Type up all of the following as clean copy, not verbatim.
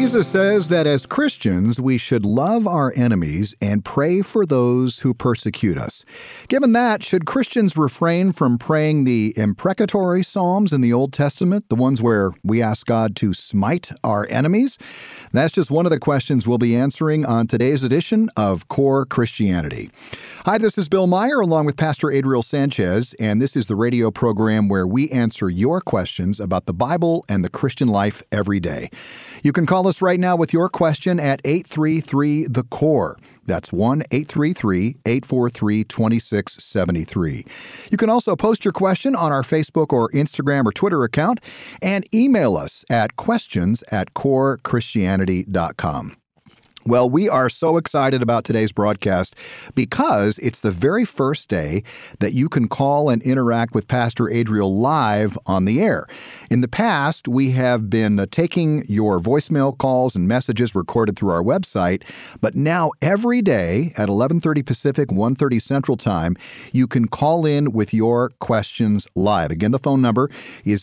Jesus says that as Christians, we should love our enemies and pray for those who persecute us. Given that, should Christians refrain from praying the imprecatory psalms in the Old Testament, the ones where we ask God to smite our enemies? That's just one of the questions we'll be answering on today's edition of Core Christianity. Hi, this is Bill Meyer along with Pastor Adriel Sanchez, and this is the radio program where we answer your questions about the Bible and the Christian life every day. You can call us right now with your question at 833-THE-CORE. That's 1-833-843-2673. You can also post your question on our Facebook or Instagram or Twitter account and email us at questions@corechristianity.com. Well, we are so excited about today's broadcast because it's the very first day that you can call and interact with Pastor Adriel live on the air. In the past, we have been taking your voicemail calls and messages recorded through our website, but now every day at 11:30 Pacific, 1:30 Central Time, you can call in with your questions live. Again, the phone number is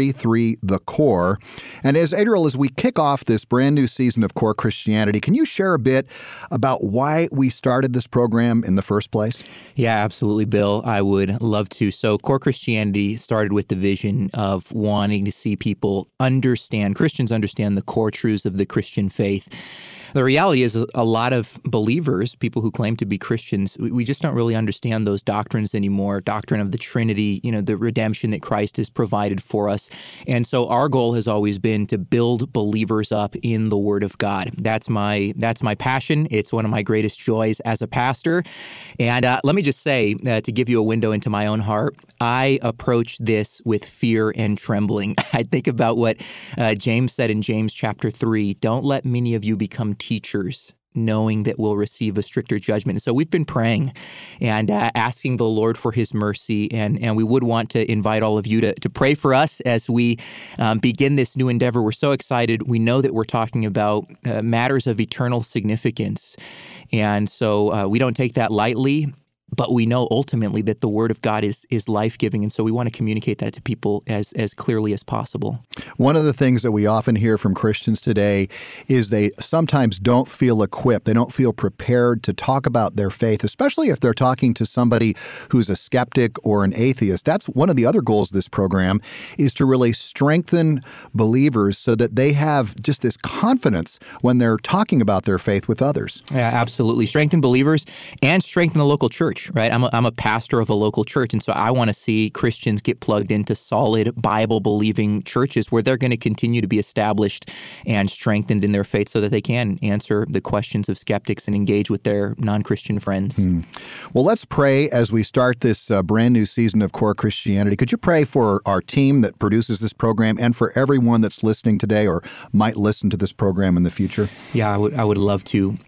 833-THE-CORE. And as we kick off this brand new season of Core Christianity, can you share a bit about why we started this program in the first place? Yeah, absolutely, Bill. I would love to. So Core Christianity started with the vision of wanting to see people Christians understand the core truths of the Christian faith. The reality is a lot of believers, people who claim to be Christians, we just don't really understand those doctrines anymore. Doctrine of the Trinity, the redemption that Christ has provided for us. And so our goal has always been to build believers up in the Word of God. That's my passion. It's one of my greatest joys as a pastor. And let me just say, to give you a window into my own heart, I approach this with fear and trembling. I think about what James said in James chapter 3, don't let many of you become teachers, knowing that we'll receive a stricter judgment. And so we've been praying and asking the Lord for His mercy, and we would want to invite all of you to pray for us as we begin this new endeavor. We're so excited. We know that we're talking about matters of eternal significance, and so we don't take that lightly. But we know ultimately that the Word of God is life-giving, and so we want to communicate that to people as clearly as possible. One of the things that we often hear from Christians today is they sometimes don't feel equipped. They don't feel prepared to talk about their faith, especially if they're talking to somebody who's a skeptic or an atheist. That's one of the other goals of this program, is to really strengthen believers so that they have just this confidence when they're talking about their faith with others. Yeah, absolutely. Strengthen believers and strengthen the local church. Right? I'm a pastor of a local church, and so I want to see Christians get plugged into solid Bible-believing churches where they're going to continue to be established and strengthened in their faith so that they can answer the questions of skeptics and engage with their non-Christian friends. Well, let's pray as we start this brand new season of Core Christianity. Could you pray for our team that produces this program and for everyone that's listening today or might listen to this program in the future? Yeah, I would love to.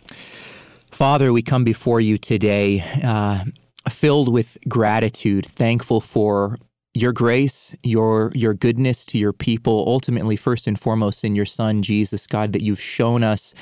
Father, we come before you today filled with gratitude, thankful for your grace, your goodness to your people, ultimately, first and foremost, in your Son, Jesus, God, that you've shown us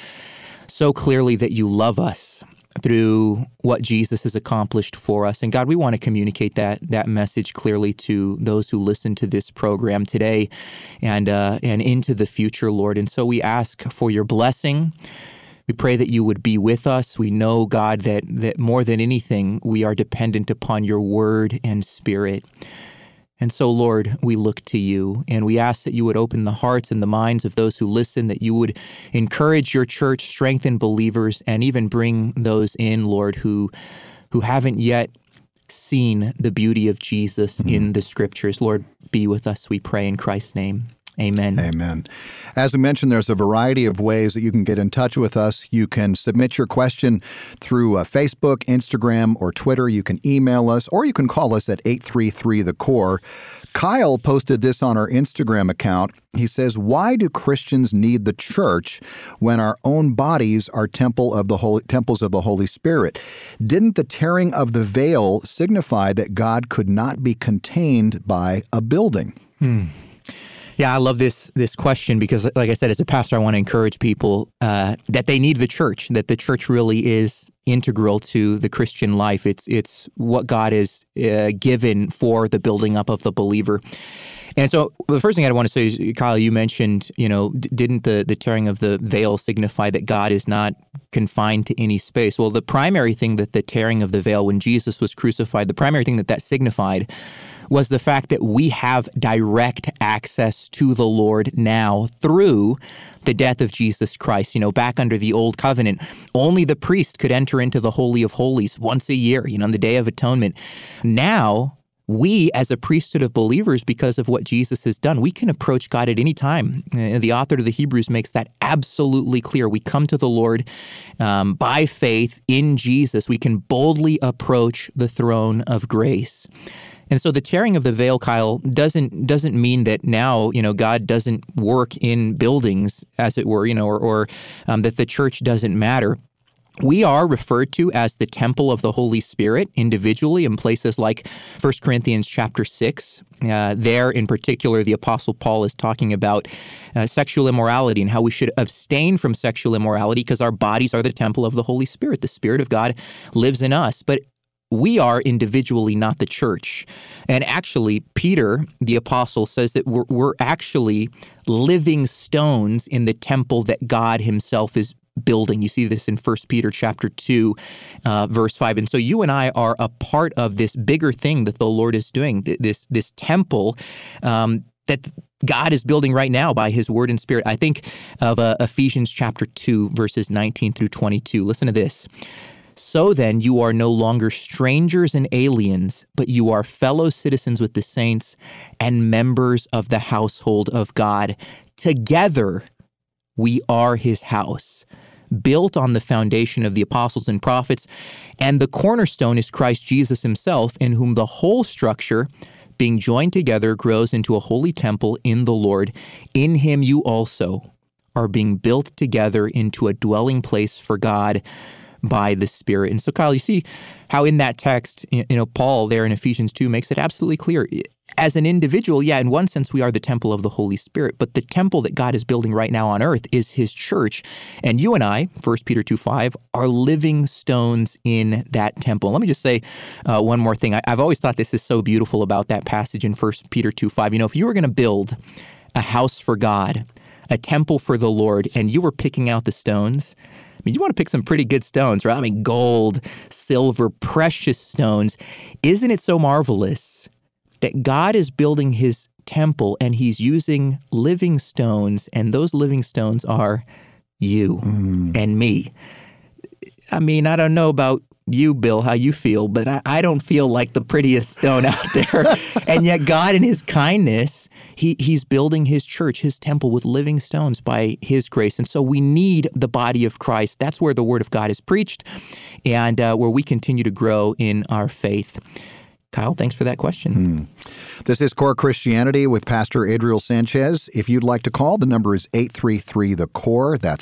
so clearly that you love us through what Jesus has accomplished for us. And God, we want to communicate that message clearly to those who listen to this program today and into the future, Lord. And so we ask for your blessing. We pray that you would be with us. We know, God, that more than anything, we are dependent upon your word and spirit. And so, Lord, we look to you, and we ask that you would open the hearts and the minds of those who listen, that you would encourage your church, strengthen believers, and even bring those in, Lord, who haven't yet seen the beauty of Jesus in the Scriptures. Lord, be with us, we pray in Christ's name. Amen. Amen. As we mentioned, there's a variety of ways that you can get in touch with us. You can submit your question through Facebook, Instagram, or Twitter. You can email us, or you can call us at 833-THE-CORE. Kyle posted this on our Instagram account. He says, why do Christians need the church when our own bodies are temples of the Holy Spirit? Didn't the tearing of the veil signify that God could not be contained by a building? Yeah, I love this question because, like I said, as a pastor, I want to encourage people that they need the church, that the church really is integral to the Christian life. It's what God has given for the building up of the believer. And so the first thing I want to say is, Kyle, you mentioned, didn't the tearing of the veil signify that God is not confined to any space? Well, the primary thing that the tearing of the veil when Jesus was crucified, the primary thing that signified was the fact that we have direct access to the Lord now through the death of Jesus Christ. Back under the old covenant, only the priest could enter into the Holy of Holies once a year, on the Day of Atonement. Now, we, as a priesthood of believers, because of what Jesus has done, we can approach God at any time. The author of the Hebrews makes that absolutely clear. We come to the Lord by faith in Jesus. We can boldly approach the throne of grace. And so the tearing of the veil, Kyle, doesn't mean that now, God doesn't work in buildings, as it were, or that the church doesn't matter. We are referred to as the temple of the Holy Spirit individually in places like 1 Corinthians chapter 6. There, in particular, the Apostle Paul is talking about sexual immorality and how we should abstain from sexual immorality because our bodies are the temple of the Holy Spirit. The Spirit of God lives in us. But we are individually not the church. And actually, Peter, the apostle, says that we're actually living stones in the temple that God himself is building. You see this in 1 Peter chapter 2, verse 5. And so you and I are a part of this bigger thing that the Lord is doing, this temple that God is building right now by his word and spirit. I think of Ephesians chapter 2, verses 19 through 22. Listen to this. So then you are no longer strangers and aliens, but you are fellow citizens with the saints and members of the household of God. Together we are his house, built on the foundation of the apostles and prophets, and the cornerstone is Christ Jesus himself, in whom the whole structure, being joined together, grows into a holy temple in the Lord. In him you also are being built together into a dwelling place for God by the Spirit. And so, Kyle, you see how in that text, Paul there in Ephesians 2 makes it absolutely clear. As an individual, in one sense, we are the temple of the Holy Spirit, but the temple that God is building right now on earth is his church. And you and I, 1 Peter 2:5, are living stones in that temple. Let me just say one more thing. I've always thought this is so beautiful about that passage in 1 Peter 2:5. If you were going to build a house for God, a temple for the Lord, and you were picking out the stones, you want to pick some pretty good stones, right? Gold, silver, precious stones. Isn't it so marvelous that God is building his temple and he's using living stones, and those living stones are you and me? I don't know about you, Bill, how you feel, but I don't feel like the prettiest stone out there. And yet God, in his kindness, he's building his church, his temple, with living stones by his grace. And so we need the body of Christ. That's where the word of God is preached and where we continue to grow in our faith. Kyle, thanks for that question. This is Core Christianity with Pastor Adriel Sanchez. If you'd like to call, the number is 833-THE-CORE. That's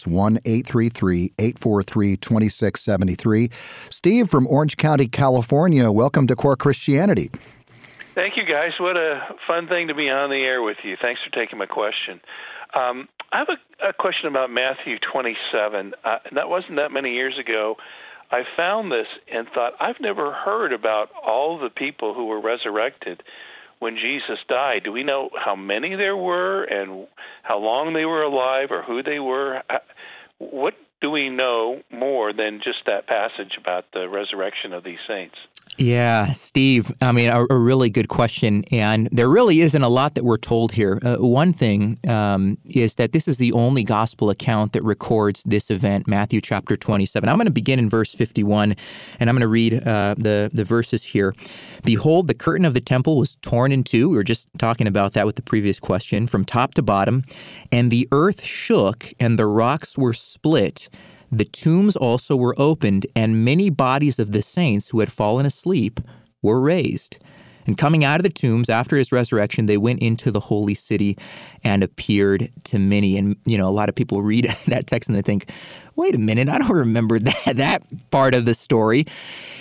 1-833-843-2673. Steve from Orange County, California, welcome to Core Christianity. Thank you, guys. What a fun thing to be on the air with you. Thanks for taking my question. I have a question about Matthew 27. That wasn't that many years ago. I found this and thought, I've never heard about all the people who were resurrected when Jesus died. Do we know how many there were and how long they were alive or who they were? What do we know more than just that passage about the resurrection of these saints? Yeah, Steve, a really good question. And there really isn't a lot that we're told here. One thing is that this is the only gospel account that records this event, Matthew chapter 27. I'm going to begin in verse 51, and I'm going to read the verses here. Behold, the curtain of the temple was torn in two. We were just talking about that with the previous question, from top to bottom. And the earth shook, and the rocks were split. The tombs also were opened, and many bodies of the saints who had fallen asleep were raised. And coming out of the tombs after his resurrection, they went into the holy city and appeared to many. And, a lot of people read that text and they think, wait a minute, I don't remember that part of the story.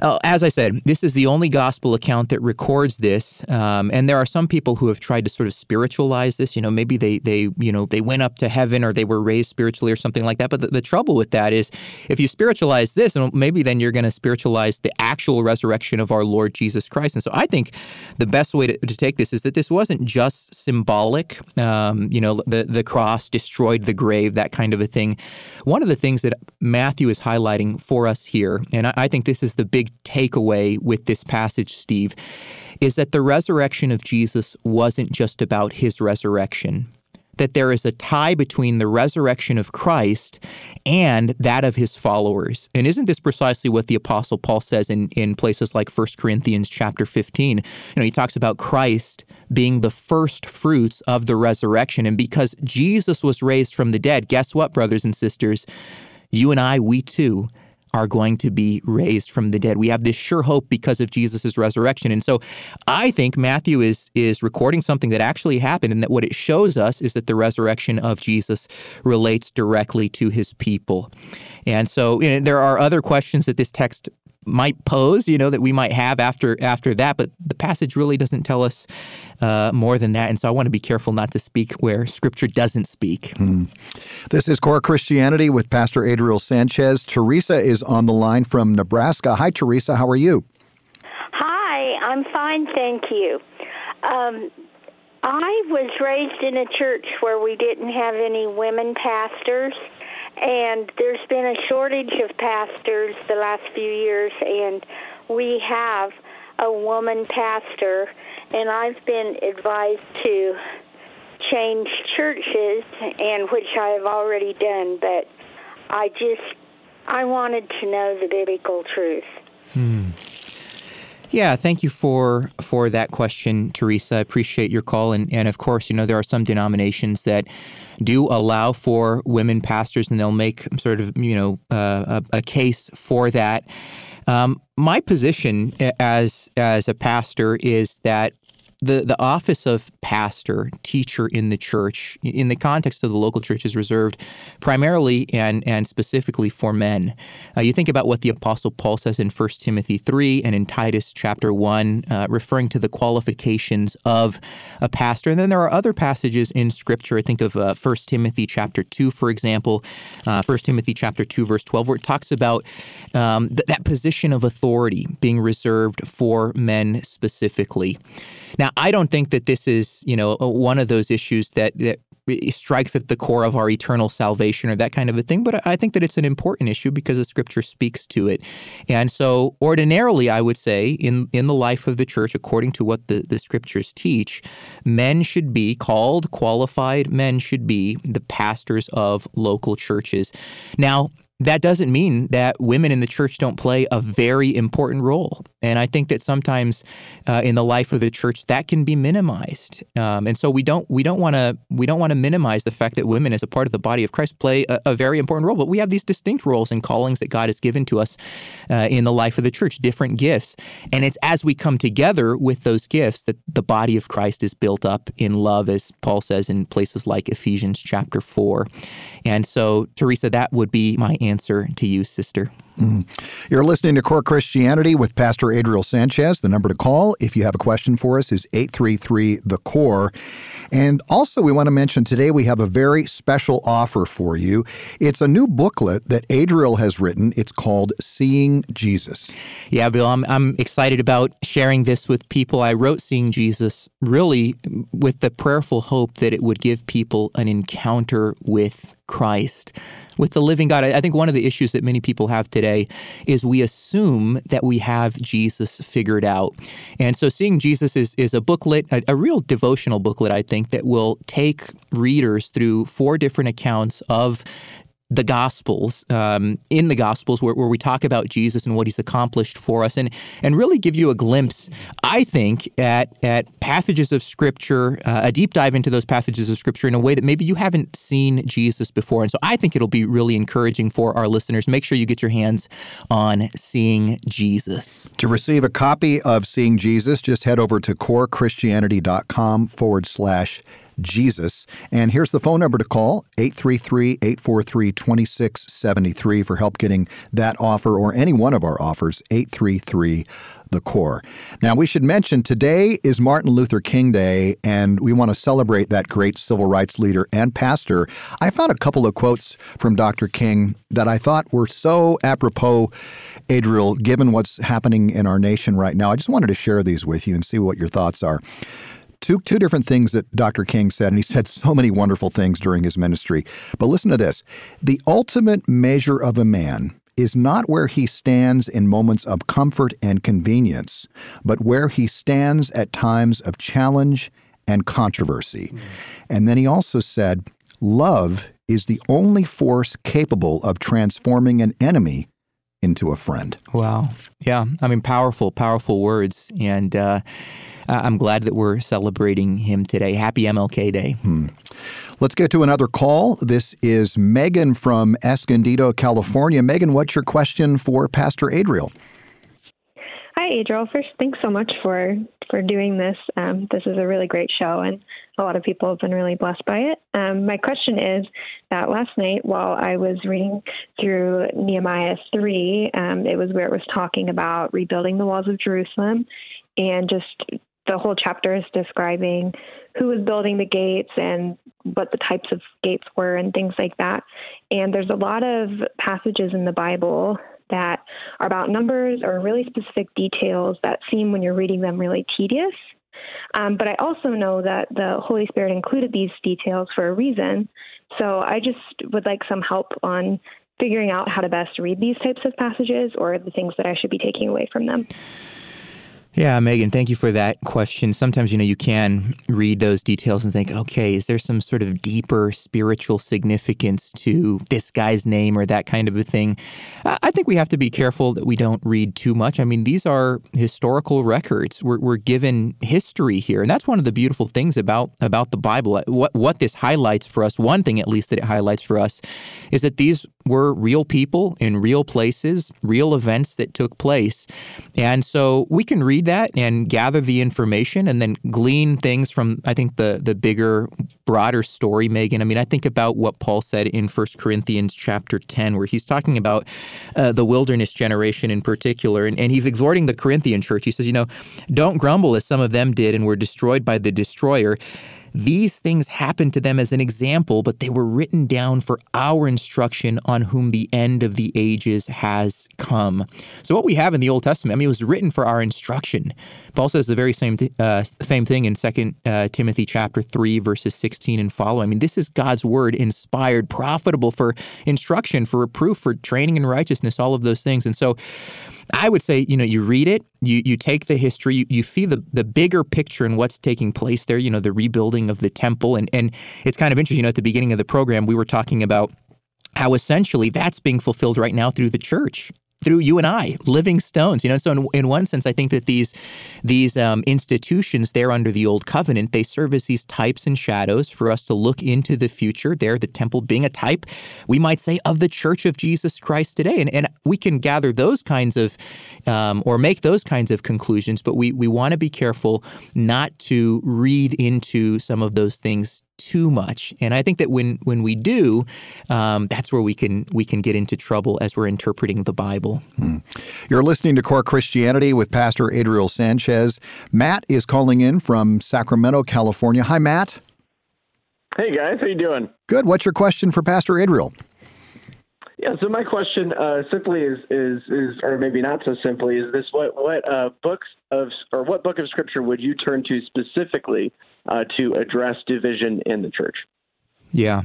As I said, this is the only gospel account that records this, and there are some people who have tried to sort of spiritualize this. Maybe they went up to heaven or they were raised spiritually or something like that. But the trouble with that is, if you spiritualize this, maybe then you're going to spiritualize the actual resurrection of our Lord Jesus Christ. And so I think the best way to take this is that this wasn't just symbolic. The cross destroyed the grave, that kind of a thing. One of the things that Matthew is highlighting for us here, and I think this is the big takeaway with this passage, Steve, is that the resurrection of Jesus wasn't just about his resurrection, that there is a tie between the resurrection of Christ and that of his followers. And isn't this precisely what the Apostle Paul says in places like 1 Corinthians chapter 15? He talks about Christ being the first fruits of the resurrection. And because Jesus was raised from the dead, guess what, brothers and sisters? You and I, we too, are going to be raised from the dead. We have this sure hope because of Jesus' resurrection. And so I think Matthew is recording something that actually happened, and that what it shows us is that the resurrection of Jesus relates directly to his people. And so there are other questions that this text might pose, that we might have after that, but the passage really doesn't tell us more than that. And so I want to be careful not to speak where Scripture doesn't speak. This is Core Christianity with Pastor Adriel Sanchez. Teresa is on the line from Nebraska. Hi, Teresa. How are you? Hi, I'm fine, thank you. I was raised in a church where we didn't have any women pastors, and there's been a shortage of pastors the last few years, and we have a woman pastor, and I've been advised to change churches, and which I have already done, but I wanted to know the biblical truth. Yeah, thank you for that question, Teresa. I appreciate your call. And of course, there are some denominations that do allow for women pastors, and they'll make sort of, a case for that. My position as a pastor is that the office of pastor, teacher in the church, in the context of the local church, is reserved primarily and specifically for men. You think about what the Apostle Paul says in 1 Timothy 3 and in Titus chapter 1, referring to the qualifications of a pastor. And then there are other passages in Scripture. I think of 1 Timothy chapter 2, for example, 1 Timothy chapter 2, verse 12, where it talks about that position of authority being reserved for men specifically. Now, I don't think that this is, one of those issues that strikes at the core of our eternal salvation or that kind of a thing, but I think that it's an important issue because the Scripture speaks to it. And so ordinarily, I would say, in the life of the church, according to what the Scriptures teach, men should be called, qualified men should be the pastors of local churches. Now, that doesn't mean that women in the church don't play a very important role. And I think that sometimes in the life of the church that can be minimized. And so we don't want to minimize the fact that women as a part of the body of Christ play a very important role. But we have these distinct roles and callings that God has given to us in the life of the church, different gifts. And it's as we come together with those gifts that the body of Christ is built up in love, as Paul says in places like Ephesians chapter 4. And so, Teresa, that would be my answer to you, sister. You're listening to Core Christianity with Pastor Adriel Sanchez. The number to call, if you have a question for us, is 833-THE-CORE. And also, we want to mention today we have a very special offer for you. It's a new booklet that Adriel has written. It's called Seeing Jesus. Yeah, Bill, I'm excited about sharing this with people. I wrote Seeing Jesus really with the prayerful hope that it would give people an encounter with Christ, with the living God. I think one of the issues that many people have today is we assume that we have Jesus figured out. And so Seeing Jesus is a booklet, a real devotional booklet, I think, that will take readers through 4 different accounts of the Gospels, in the Gospels where we talk about Jesus and what he's accomplished for us, and really give you a glimpse, I think, at passages of Scripture, a deep dive into those passages of Scripture in a way that maybe you haven't seen Jesus before. And so I think it'll be really encouraging for our listeners. Make sure you get your hands on Seeing Jesus. To receive a copy of Seeing Jesus, just head over to corechristianity.com/ Jesus. And here's the phone number to call, 833-843-2673 for help getting that offer or any one of our offers, 833-THE-CORE. Now, we should mention today is Martin Luther King Day, and we want to celebrate that great civil rights leader and pastor. I found a couple of quotes from Dr. King that I thought were so apropos, Adriel, given what's happening in our nation right now. I just wanted to share these with you and see what your thoughts are. Two different things that Dr. King said, and he said so many wonderful things during his ministry. But listen to this. The ultimate measure of a man is not where he stands in moments of comfort and convenience, but where he stands at times of challenge and controversy. And then he also said, love is the only force capable of transforming an enemy into a friend. Wow. Yeah. I mean, powerful words. And I'm glad that we're celebrating him today. Happy MLK Day. Let's get to another call. This is Megan from Escondido, California. Megan, what's your question for Pastor Adriel? Hi, Adriel. First, thanks so much for doing this. This is a really great show, and a lot of people have been really blessed by it. My question is that last night, while I was reading through Nehemiah 3, it was where it was talking about rebuilding the walls of Jerusalem, and just the whole chapter is describing who was building the gates and what the types of gates were and things like that. And there's a lot of passages in the Bible that are about numbers or really specific details that seem, when you're reading them, really tedious. But I also know that the Holy Spirit included these details for a reason. So I just would like some help on figuring out how to best read these types of passages or the things that I should be taking away from them. Yeah, Megan, thank you for that question. Sometimes, you can read those details and think, okay, is there some sort of deeper spiritual significance to this guy's name or that kind of a thing? I think we have to be careful that we don't read too much. I mean, these are historical records. We're given history here. And that's one of the beautiful things about the Bible. What this highlights for us, one thing at least that it highlights for us, is that these were real people in real places, real events that took place. And so we can read that and gather the information and then glean things from, I think, the bigger, broader story, Megan. I mean, I think about what Paul said in 1 Corinthians chapter 10, where he's talking about the wilderness generation in particular, and he's exhorting the Corinthian church. He says, don't grumble as some of them did and were destroyed by the destroyer. These things happened to them as an example, but they were written down for our instruction, on whom the end of the ages has come. So what we have in the Old Testament, it was written for our instruction. Paul says the very same thing in 2 Timothy chapter 3, verses 16 and following. I mean, this is God's word, inspired, profitable for instruction, for reproof, for training in righteousness, all of those things. And so I would say, you read it, you take the history, you see the bigger picture and what's taking place there, the rebuilding of the temple. And it's kind of interesting, at the beginning of the program, we were talking about how essentially that's being fulfilled right now through the church, through you and I, living stones. So in one sense, I think that these institutions there under the Old Covenant, they serve as these types and shadows for us to look into the future. There, the temple being a type, we might say, of the Church of Jesus Christ today. And we can gather those kinds of, or make those kinds of conclusions, but we want to be careful not to read into some of those things too much. And I think that when we do, that's where we can get into trouble as we're interpreting the Bible. You're listening to Core Christianity with Pastor Adriel Sanchez. Matt is calling in from Sacramento, California. Hi, Matt. Hey, guys. How you doing? Good. What's your question for Pastor Adriel? Yeah, so my question simply is, or maybe not so simply, is this: what book of Scripture would you turn to specifically to address division in the church? Yeah.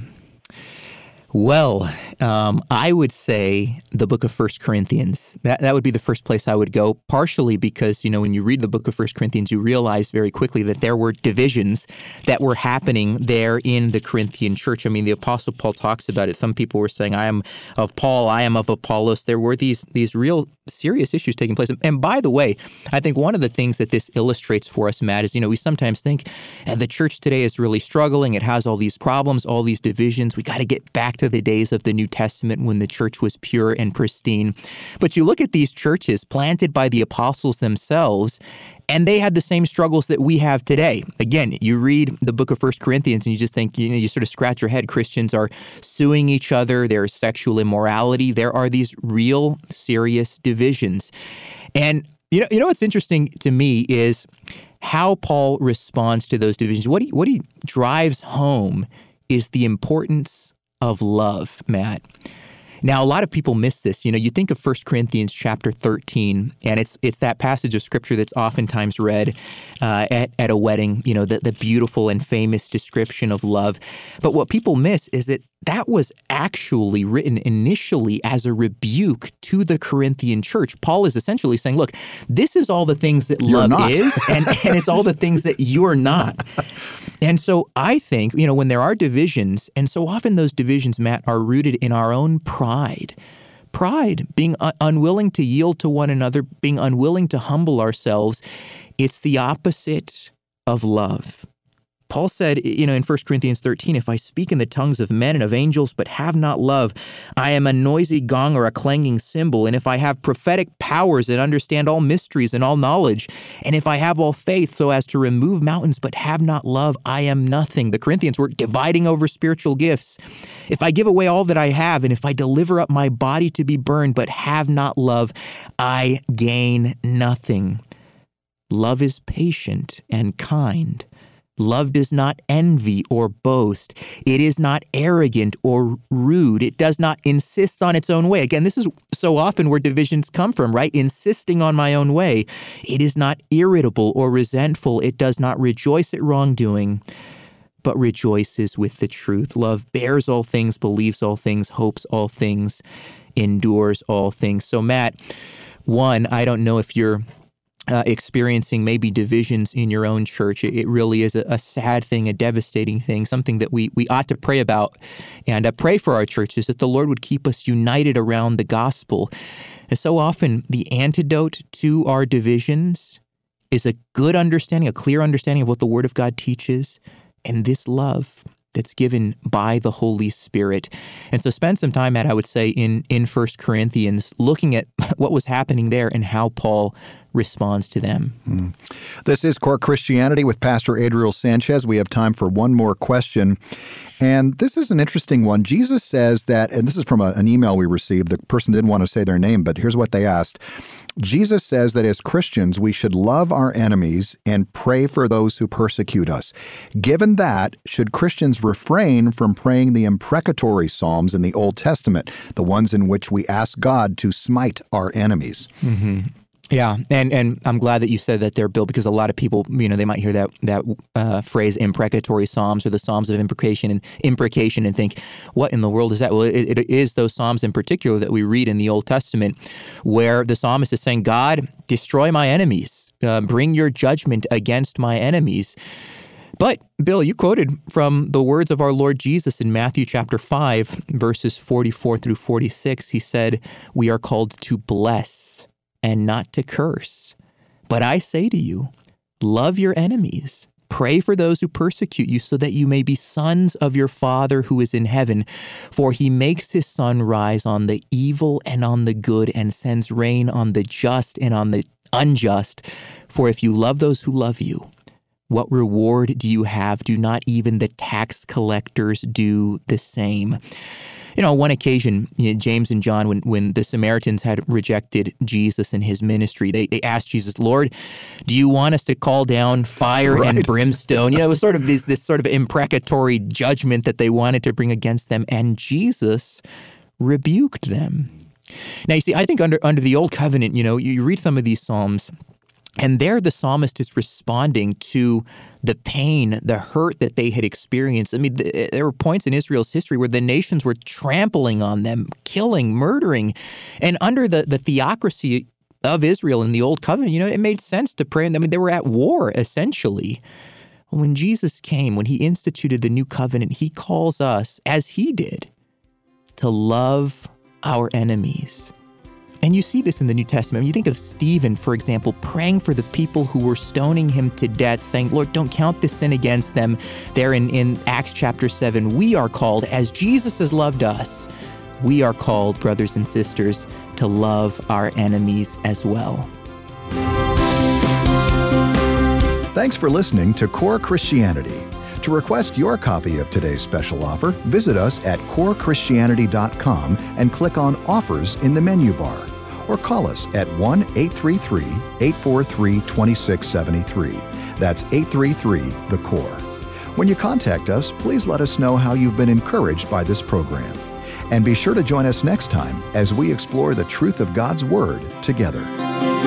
Well, I would say the book of 1 Corinthians. That would be the first place I would go, partially because, when you read the book of 1 Corinthians, you realize very quickly that there were divisions that were happening there in the Corinthian church. I mean, the Apostle Paul talks about it. Some people were saying, I am of Paul, I am of Apollos. There were these real serious issues taking place. And by the way, I think one of the things that this illustrates for us, Matt, is, we sometimes think the church today is really struggling. It has all these problems, all these divisions. We got to get back back to the days of the New Testament when the church was pure and pristine. But you look at these churches planted by the apostles themselves, and they had the same struggles that we have today. Again, you read the book of 1 Corinthians and you just think, you sort of scratch your head. Christians are suing each other. There's sexual immorality. There are these real serious divisions. And you know what's interesting to me is how Paul responds to those divisions. What he drives home is the importance of love, Matt. Now, a lot of people miss this. You think of 1 Corinthians chapter 13, and it's that passage of Scripture that's oftentimes read at a wedding, the beautiful and famous description of love. But what people miss is that was actually written initially as a rebuke to the Corinthian church. Paul is essentially saying, look, this is all the things that love is, and it's all the things that you're not. And so I think, when there are divisions, and so often those divisions, Matt, are rooted in our own pride. Pride, being unwilling to yield to one another, being unwilling to humble ourselves. It's the opposite of love. Paul said, in 1 Corinthians 13, if I speak in the tongues of men and of angels but have not love, I am a noisy gong or a clanging cymbal. And if I have prophetic powers and understand all mysteries and all knowledge, and if I have all faith so as to remove mountains but have not love, I am nothing. The Corinthians were dividing over spiritual gifts. If I give away all that I have, and if I deliver up my body to be burned but have not love, I gain nothing. Love is patient and kind. Love does not envy or boast. It is not arrogant or rude. It does not insist on its own way. Again, this is so often where divisions come from, right? Insisting on my own way. It is not irritable or resentful. It does not rejoice at wrongdoing, but rejoices with the truth. Love bears all things, believes all things, hopes all things, endures all things. So, Matt, one, I don't know if you're experiencing maybe divisions in your own church. It really is a sad thing, a devastating thing, something that we ought to pray about and pray for our churches, that the Lord would keep us united around the gospel. And so often the antidote to our divisions is a good understanding, a clear understanding of what the Word of God teaches, and this love that's given by the Holy Spirit. And so spend some time, Matt, I would say, in 1 Corinthians, looking at what was happening there and how Paul responds to them. This is Core Christianity with Pastor Adriel Sanchez. We have time for one more question. And this is an interesting one. Jesus says that, and this is from an email we received. The person didn't want to say their name, but here's what they asked. Jesus says that as Christians, we should love our enemies and pray for those who persecute us. Given that, should Christians refrain from praying the imprecatory psalms in the Old Testament, the ones in which we ask God to smite our enemies? Mm-hmm. Yeah, and I'm glad that you said that there, Bill, because a lot of people, they might hear that phrase imprecatory psalms or the psalms of imprecation and think, what in the world is that? Well, it is those psalms in particular that we read in the Old Testament where the psalmist is saying, God, destroy my enemies, bring your judgment against my enemies. But, Bill, you quoted from the words of our Lord Jesus in Matthew chapter 5, verses 44 through 46. He said, we are called to bless and not to curse. But I say to you, love your enemies, pray for those who persecute you, so that you may be sons of your Father who is in heaven. For he makes his sun rise on the evil and on the good, and sends rain on the just and on the unjust. For if you love those who love you, what reward do you have? Do not even the tax collectors do the same? On one occasion, James and John, when the Samaritans had rejected Jesus and his ministry, they asked Jesus, Lord, do you want us to call down fire and brimstone? It was sort of this sort of imprecatory judgment that they wanted to bring against them, and Jesus rebuked them. Now, you see, I think under the Old Covenant, you read some of these Psalms, and there the psalmist is responding to the pain, the hurt that they had experienced. I mean, there were points in Israel's history where the nations were trampling on them, killing, murdering. And under the theocracy of Israel in the Old Covenant, it made sense to pray. I mean, they were at war, essentially. When Jesus came, when he instituted the new covenant, he calls us, as he did, to love our enemies. And you see this in the New Testament. You think of Stephen, for example, praying for the people who were stoning him to death, saying, Lord, don't count this sin against them. There in Acts chapter 7, we are called, as Jesus has loved us, we are called, brothers and sisters, to love our enemies as well. Thanks for listening to Core Christianity. To request your copy of today's special offer, visit us at corechristianity.com and click on Offers in the menu bar. Or call us at 1-833-843-2673. That's 833-THE-CORE. When you contact us, please let us know how you've been encouraged by this program. And be sure to join us next time as we explore the truth of God's Word together.